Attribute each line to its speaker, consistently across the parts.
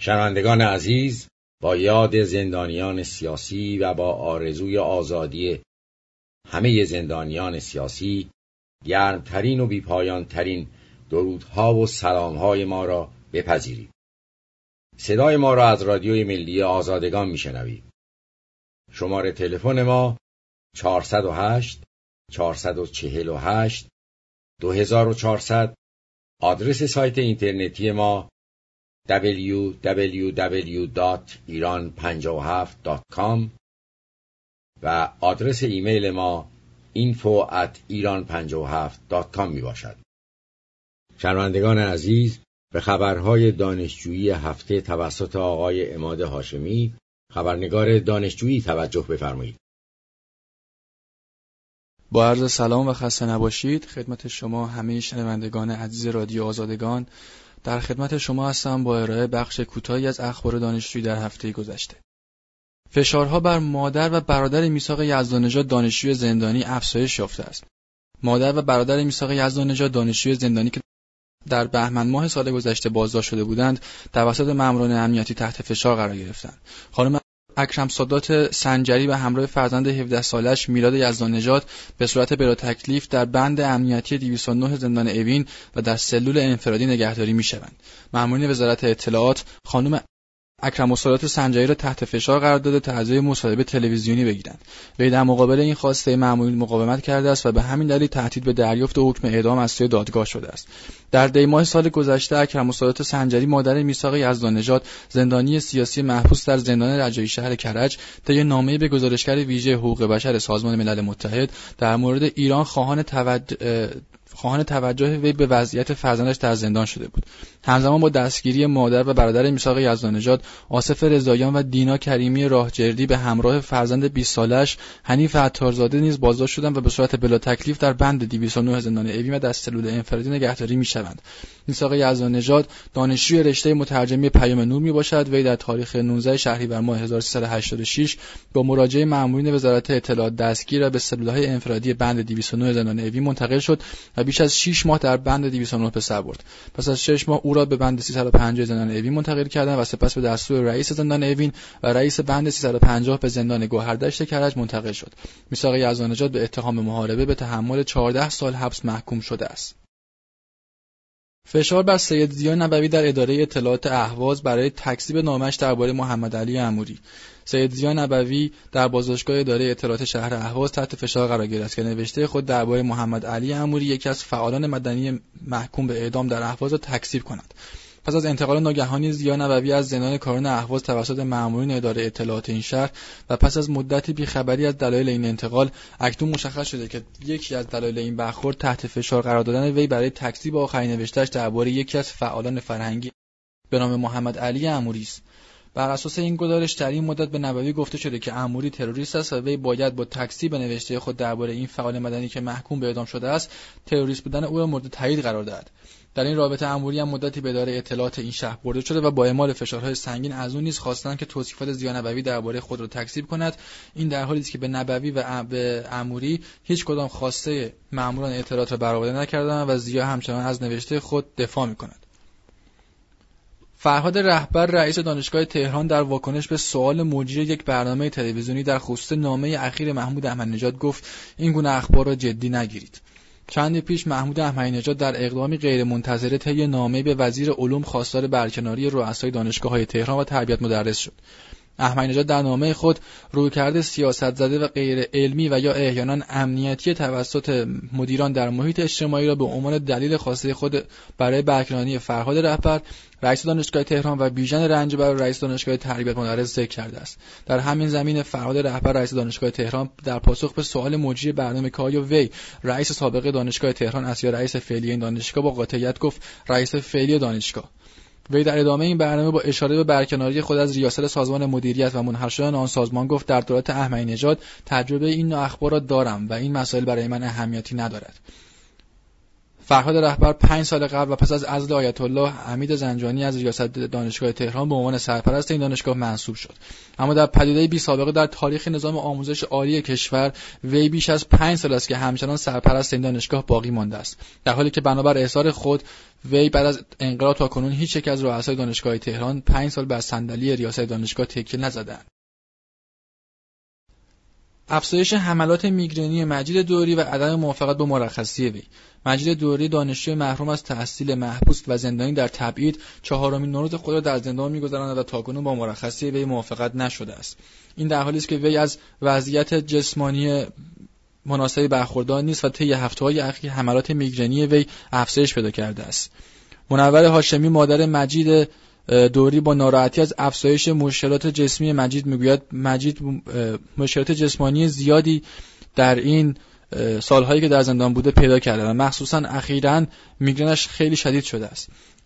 Speaker 1: شنوندگان عزیز، با یاد زندانیان سیاسی و با آرزوی آزادی همه زندانیان سیاسی، گرمترین و بیپایانترین درودها و سلامهای ما را بپذیرید. صدای ما را از رادیوی ملی آزادگان میشنوید. شماره تلفن ما 408 448 2400. آدرس سایت اینترنتی ما www.iran57.com و آدرس ایمیل ما info@iran57.com می باشد. شنوندگان عزیز، به خبرهای دانشجویی هفته توسط آقای عماد هاشمی، خبرنگار دانشجویی توجه بفرمایید.
Speaker 2: با عرض سلام و خسته نباشید خدمت شما همه شنوندگان عزیز رادیو آزادگان. در خدمت شما هستم با ارائه بخش کوتاهی از اخبار دانشجویی در هفته گذشته. فشارها بر مادر و برادر میثاق یزدانژاد دانشجوی زندانی افزایش یافته است. مادر و برادر میثاق یزدانژاد دانشجوی زندانی که در بهمن ماه سال گذشته بازداشت شده بودند، توسط ماموران امنیتی تحت فشار قرار گرفتند. خانم اکرم سادات سنجری به همراه فرزند 17 سالش میلاد یزدانژاد به صورت بلا تکلیف در بند امنیتی 209 زندان اوین و در سلول انفرادی نگهداری میشوند. مامورین وزارت اطلاعات خانم اکرم سادات سنجری را تحت فشار قرار داده تا اجازه مصاحبه تلویزیونی بگیرند. وی در مقابل این خواسته مامورین مقاومت کرده است و به همین دلیل تهدید به دریافت حکم اعدام از سوی دادگاه شده است. در دی ماه سال گذشته اکرم سادات سنجری مادر میثاق یزدانژاد زندانی سیاسی محبوس در زندان رجایی شهر کرج طی نامه‌ای به گزارشگر ویژه حقوق بشر سازمان ملل متحد در مورد ایران خواهان توجه وی به وضعیت فرزندش در زندان شده بود. همزمان با دستگیری مادر و برادر میثاق یزدانژاد، آصف رضاییان و دینا کریمی راهجردی به همراه فرزند 20 سالش حنیف عطارزاده نیز بازداشت شدند و به صورت بلا تکلیف در بند 209 زندان اوین و در سلول انفرادی نگهداری میشوند. میثاق یزدانژاد دانشجوی رشته مترجمی پیام نور میباشد. وی در تاریخ 19 شهریور ماه 1386 با مراجعه مامورین وزارت اطلاعات دستگیر و به سلول‌های انفرادی بند 209 زندان اوین منتقل شد و بیش از 6 ماه در بند 209 به سر برد. پس از 6 ماه او را به بند 350 زندان اوین منتقل کردند و سپس به دستور رئیس زندان اوین و رئیس بند 350 به زندان گوهردشت کرج منتقل شد. میثاق یزدانژاد به اتهام محاربه به تحمل 14 سال حبس محکوم شده است. فشار بر سید ضیا نبوی در اداره اطلاعات اهواز برای تکذیب نامه‌اش درباره محمد علی عموری. سید ضیا نبوی در بازداشتگاه اداره اطلاعات شهر اهواز تحت فشار قرار گرفته است که نوشته خود درباره محمد علی عموری یکی از فعالان مدنی محکوم به اعدام در اهواز را تکذیب کند. پس از انتقال ناگهانی ضیا نبوی از زندان کارون اهواز توسط مامورین اداره اطلاعات این شهر و پس از مدتی بیخبری از دلایل این انتقال، اکنون مشخص شده که یکی از دلایل این برخورد تحت فشار قرار دادن وی برای تکذیب آخرین نوشته‌اش درباره یکی از فعالان فرهنگی به نام محمد علی عموری است. بر اساس این گزارش در این مدت به نبوی گفته شده که عموری تروریست است و وی باید با تکذیب نوشته خود درباره این فعال مدنی که محکوم به اعدام شده است، تروریست بودن او را مورد تایید قرار دهد. در این رابطه عموری هم مدتی به اداره اطلاعات این شهر برده شده و با اعمال فشارهای سنگین از اون نیز خواستند که توصیفات ضیا نبوی درباره خود را تکذیب کند. این در حالی است که به نبوی و به عموری هیچ کدام خواسته ماموران اطلاعات را برآورده نکردند و ضیا همچنان از نوشته خود دفاع می‌کند. فرهاد رهبر رئیس دانشگاه تهران در واکنش به سوال مجری یک برنامه تلویزیونی در خصوص نامه اخیر محمود احمدی‌نژاد گفت این گونه اخبار را جدی نگیرید. چندی پیش محمود احمدی‌نژاد در اقدامی غیرمنتظره طی نامه‌ای به وزیر علوم خواستار برکناری رؤسای دانشگاه‌های تهران و تربیت مدرس شد. احمدی‌نژاد در نامه خود رویکرد سیاست زده و غیر علمی و یا احیانا امنیتی توسط مدیران در محیط اجتماعی را به عنوان دلیل خواسته خود برای برکناری فرهاد رهبر رئیس دانشگاه تهران و بیژن رنجبر رئیس دانشگاه تربیت مدرس ذکر کرده است. در همین زمینه فرهاد رهبر رئیس دانشگاه تهران در پاسخ به سوال مجری برنامه کاری وی رئیس سابق دانشگاه تهران است یا رئیس فعلی این دانشگاه با قاطعیت گفت رئیس فعلی دانشگاه. وی در ادامه این برنامه با اشاره به برکناری خود از ریاست سازمان مدیریت و منحل شدن آن سازمان گفت در دولت احمدی‌نژاد تجربه این نوع اخبار را دارم و این مسائل برای من اهمیتی ندارد. فرهاد رهبر 5 سال قبل و پس از عزل آیت الله حمید زنجانی از ریاست دانشگاه تهران به عنوان سرپرست این دانشگاه منصوب شد. اما در پدیده بی سابقه در تاریخ نظام آموزش عالی کشور، وی بیش از 5 سال است که همچنان سرپرست این دانشگاه باقی مانده است، در حالی که بنابر احضار خود وی بعد از انقلاب تاکنون هیچ یک از رؤسای دانشگاه تهران 5 سال بر صندلی ریاست دانشگاه تکیه نزدند. افزایش حملات میگرنی مجید دوری و عدم موافقت با مرخصی وی. مجید دوری دانشجوی محروم از تحصیل محبوس و زندانی در تبعید 4مین نوروز خود را در زندان می‌گذراند و تاکنون با مرخصی وی موافقت نشده است. این در حالی است که وی از وضعیت جسمانی مناسبی برخوردار نیست و طی هفته‌های اخیر حملات میگرنی وی افزایش پیدا کرده است. منور هاشمی مادر مجید دوری با ناراحتی از افزایش مشکلات جسمی مجید میگوید مجید مشکلات جسمانی زیادی در این سالهایی که در زندان بوده پیدا کرده و مخصوصا اخیراً میگرنش خیلی شدید شده است.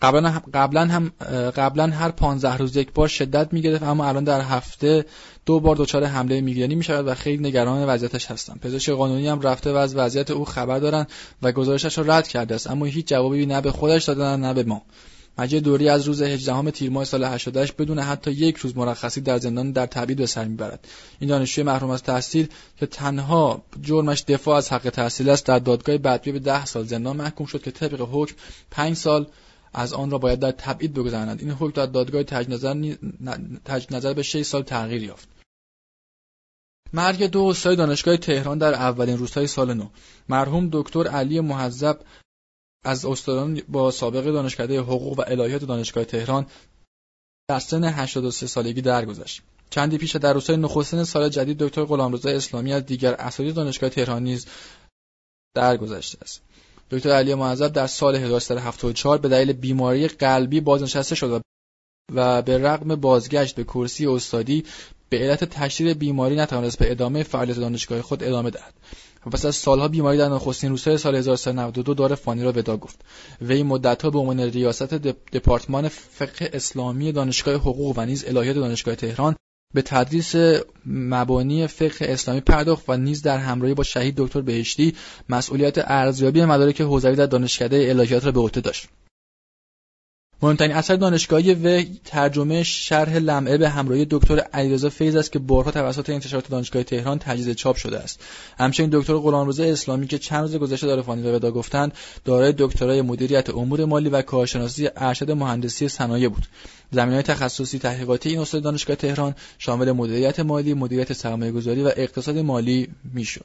Speaker 2: قبلا هر 15 روز یک بار شدت میگرفت، اما الان در هفته 2 بار دچار حمله میگرنی میشود و خیلی نگران وضعیتش هستم. پزشک قانونی هم رفته و از وضعیت او خبر دارن و گزارشش را رد کرده است، اما هیچ جوابی نه به خودش دادن نه به ما. مجید دوری از روز 18 تیر ماه سال 88 بدون حتی یک روز مرخصی در زندان در تبعید به سر میبرد. این دانشجوی محروم از تحصیل که تنها جرمش دفاع از حق تحصیل است، در دادگاه بدوی به 10 سال زندان محکوم شد که طبق حکم 5 سال از آن را باید در تبعید بگذراند. این حکم در دادگاه تجدید نظر به 6 سال تغییر یافت. مرگ 2 استاد دانشگاه تهران در اولین روزهای سال نو. مرحوم دکتر علی مهذب از استادان با سابقه دانشکده حقوق و الهیات دانشگاه تهران در سن 83 سالگی درگذشت. چندی پیش در روزهای نخستین سال جدید دکتر غلامرضا اسلامی از دیگر اساتید دانشگاه تهران نیز درگذشته است. دکتر علی مهذب در سال 1374 به دلیل بیماری قلبی بازنشسته شد و به رغم بازگشت به کرسی استادی به علت تشدید بیماری نتوانست به ادامه فعالیت دانشگاه خود ادامه دهد. و پس از سالها بیماری در نخستین روزهای سال 1392 دار فانی را وداع گفت. وی مدت‌ها به عنوان ریاست دپارتمان فقه اسلامی دانشگاه حقوق و نیز الهیات دانشگاه تهران به تدریس مبانی فقه اسلامی پرداخت و نیز در همراهی با شهید دکتر بهشتی مسئولیت ارزیابی مدارک حوزوی در دانشکده الهیات را به عهده داشت. مهمترین اثر دانشگاهی وی ترجمه شرح لمعه به همراهی دکتر علیرضا فیض است که بارها توسط انتشارات دانشگاه تهران تجدید چاپ شده است. همچنین دکتر غلامرضا اسلامی که چند روز گذشته دار فانی را وداع گفتند، دارای دکترای مدیریت امور مالی و کارشناسی ارشد مهندسی صنایع بود. زمینه‌های تخصصی تحقیقاتی این استاد دانشگاه تهران شامل مدیریت مالی، مدیریت سرمایه‌گذاری و اقتصاد مالی میشد.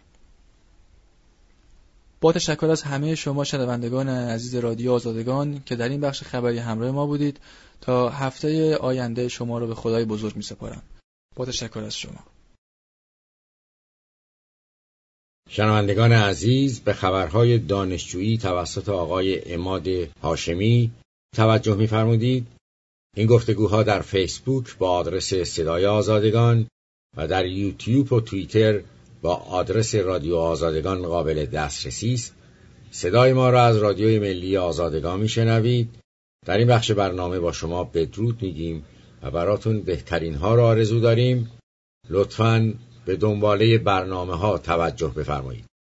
Speaker 2: با تشکر از همه شما شنوندگان عزیز رادیو آزادگان که در این بخش خبری همراه ما بودید. تا هفته آینده شما را به خدای بزرگ می‌سپارم. با تشکر از شما.
Speaker 1: شنوندگان عزیز، به خبرهای دانشجویی توسط آقای عماد هاشمی توجه می‌فرمودید. این گفتگوها در فیسبوک با آدرس صدای آزادگان و در یوتیوب و توییتر با آدرس رادیو آزادگان قابل دسترسی است. صدای ما را از رادیوی ملی آزادگان میشنوید. در این بخش برنامه با شما بدرود میگیم و براتون بهترین ها را آرزو داریم. لطفاً به دنباله برنامه ها توجه بفرمایید.